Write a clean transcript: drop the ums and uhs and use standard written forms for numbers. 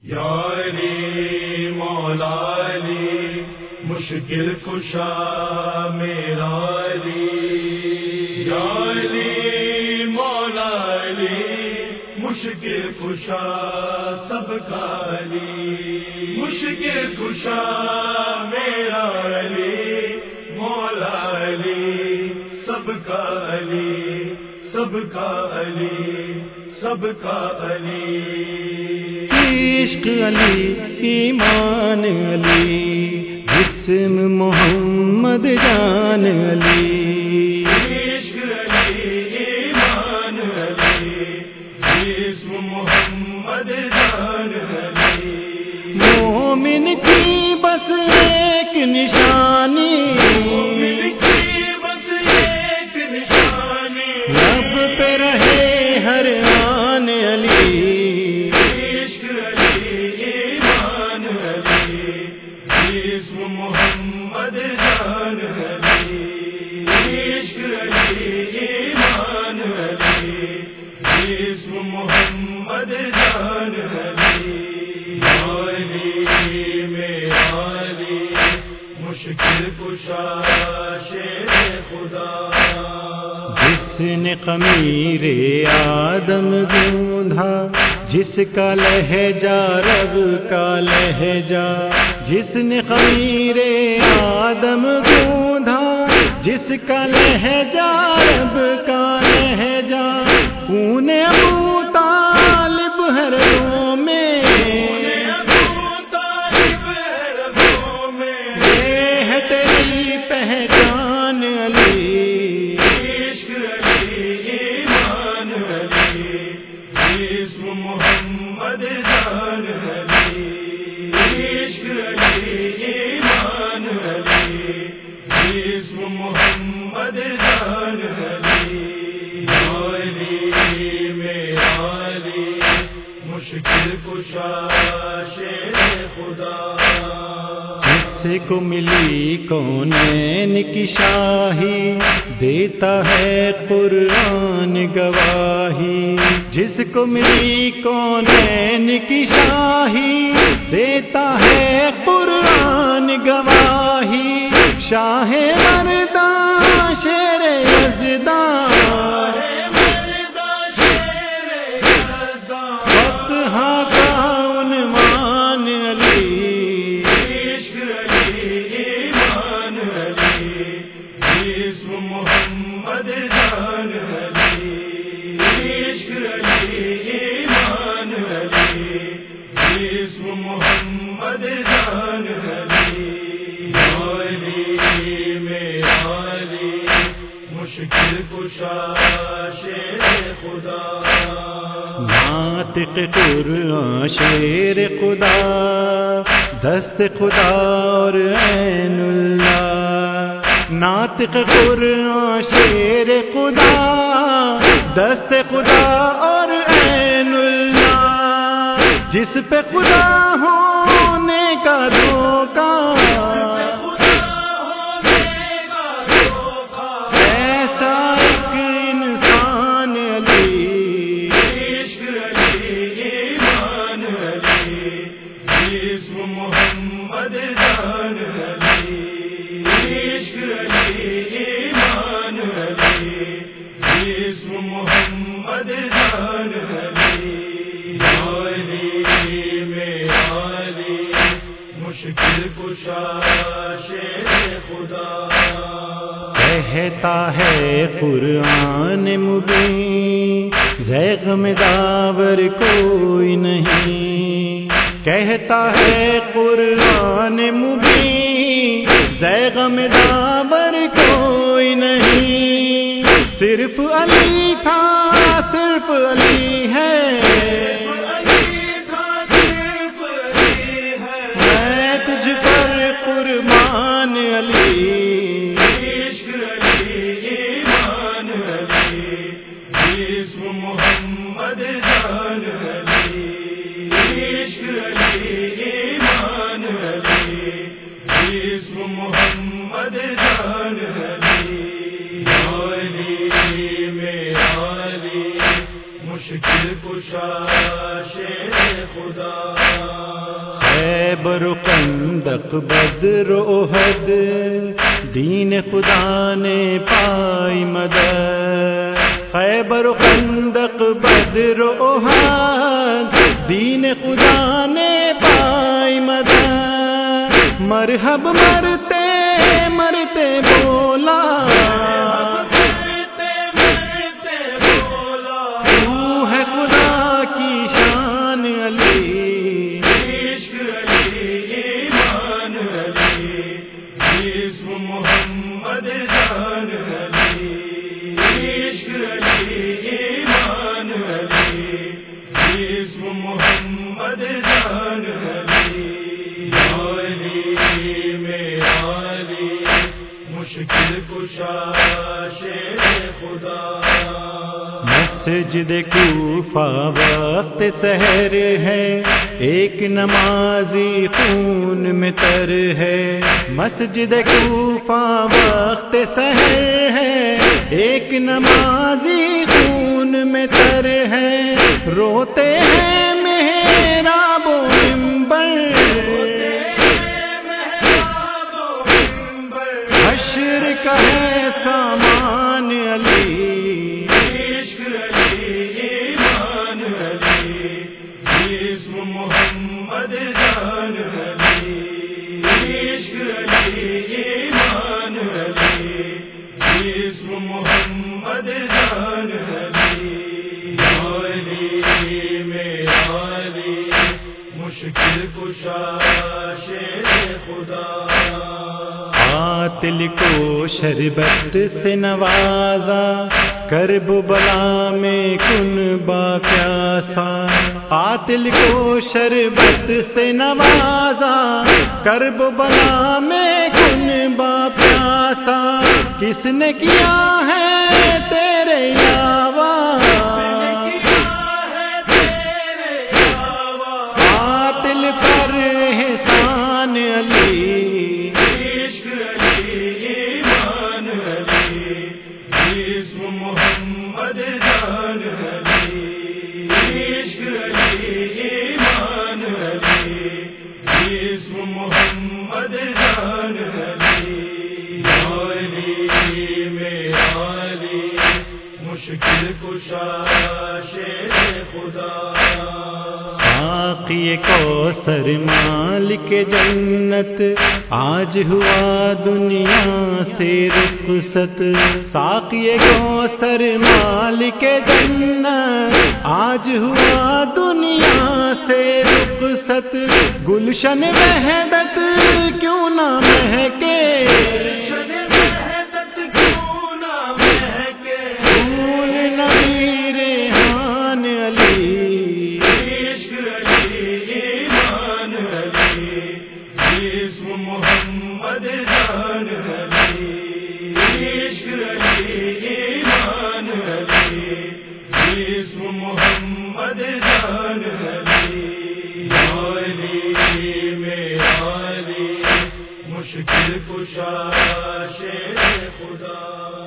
یا علی مولا علی مشکل کشا میرا علی، یا علی مولا علی مشکل کشا سب کا علی، مشکل کشا میرا علی مولا علی سب کا علی، سب کا علی، سب کا علی۔ عشق علی ایمان علی جسم محمد جان علی، عشق علی ایمان علی جسم محمد جان علی، مومن کی بس ایک نشانی، مومن کی بس ایک نشانی، لب پہ رہے ہر آن علی، محمد جان علی، عشق علی ایمان علی جسم محمد جان علی، علی میرا علی مشکل کشا شیر خدا، جس نے خمیر آدم گوندھا جس کا لہجہ رب کا لہجہ، جس نے خمیر آدم گوندھا جس کا لہجہ رب کا لہجہ، خون ابو طالب ہے رگوں میں، یہ ہے تیری پہچان علی، عشق علی ایمان علی جسم محمد جان علی، عشق علی ایمان علی جسم محمد جان علی، علی میرا علی مشکل کشا شیر خدا، جس کو ملی کونین کی شاہی دیتا ہے قرآن گواہی، جس کو ملی کونین کی شاہی دیتا ہے قرآن گواہی، شاہ مرداں شیر یزداں فتحہ کا عنوان علی، عشق علی ایمان علی جسم محمد جان علی، عشق علی ایمان علی جسم محمد جان علی، علی میرا علی مشکل کشا شیر خدا، ناطق قرآن شیر خدا دست خدا اور عین اللہ، ناطق قرآن شیر خدا دست خدا اور عین اللہ، جس پہ خدا ہونے کا دھوکہ ایسا ایک انسان علی، عشق علی ایمان علی جسم محمد جان علی، عشق علی ایمان علی جسم محمد جان علی، علی میرا علی مشکل کشا شیر خدا، کہتا ہے قرآن مبین زیغم داور کوئی نہیں، کہتا ہے قرآن مبین زیغم داور کوئی نہیں، صرف علی تھا صرف علی ہے، میں تجھ پر قربان علی، جسم محمد جان علی، عشق علی ایمان علی جسم محمد جان علی، علی میرا علی مشکل خیبر و خندق بدر و احد دین خدا نے پائی مدد خیبر و خندق بدر و احد دین خدا نے پائی مدد مرحب مرتے مرتے بولا تو ہے خدا کی شان علی عشق علی ایمان علی جسم محمد جان علی عشق علی ایمان علی جسم محمد جان علی علی میں علی مشکل کشا شیر خدا مسجد کوفہ وقت سحر ہے ایک نمازی خون میں تر ہے مسجد کوفہ وقت سحر ہے ایک نمازی خون میں تر ہے روتے ہیں محراب و منبر حشر کا ہے سامان علی محمد جان علی عشق علی ایمان علی جسم محمد جان علی علی میں علی مشکل کشا شیر خدا قاتل کو شربت سے نوازا کرب بلا میں کن با پیاسا قاتل کو شربت سے نوازا کرب بلا میں کن با پیاسا کس نے کیا ہے تیرے علاوہ قاتل پر احسان علی محمد جان علی عشق علی ایمان علی جسم محمد جان علی علی میں علی مشکل کشا شیر خدا ساقی کوثر مالک جنت آج ہوا دنیا سے رخصت ساقی کوثر مالک جنت آج ہوا دنیا سے رخصت گلشن وحدت کیوں نہ مہکے پھول نبی ریحان علی جسم محمد جان علی عشق علی ایمان علی جسم محمد جان علی علی میں علی مشکل کشا شیر خدا